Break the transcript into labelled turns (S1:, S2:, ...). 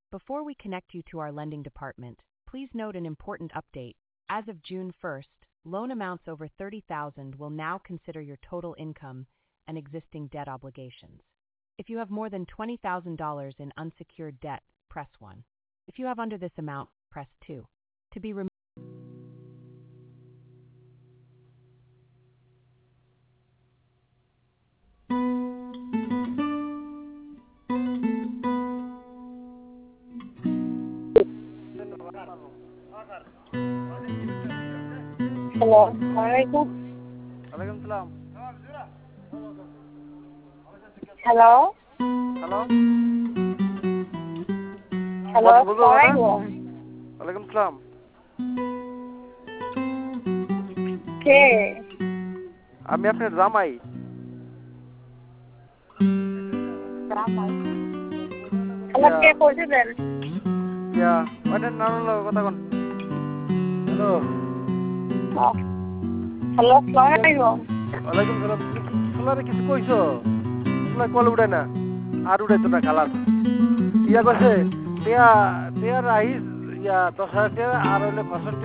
S1: Before we connect you to our lending department, please note an important update. As of June 1st, loan amounts over $30,000 will now consider your total income and existing debt obligations. If you have more than $20,000 in unsecured debt, press 1. If you have under this amount, press 2. To be removed.
S2: Hello, Assalamualaikum.
S3: Waalaikumsalam.
S2: Hello,
S3: Halo.
S2: hello,
S3: Bodo mana?
S2: Assalamualaikum.
S3: Waalaikumsalam.
S2: কে?
S3: আমি আপনার জামাই।
S2: আমাকে পৌঁছে দেন।
S3: ইয়া, ওইটার নাম হলো কথা কোন? হ্যালো।
S2: হ্যালো, আসসালামু
S3: ওয়ালাইকুমসালাম। সোলারে কিছু কইছো? সোলা কল উঠায় না। আর উঠাইতো না খালাস। ইয়া কইছে, টিয়া রাইস ইয়া 10,000 টাকা আর হইলো খরচ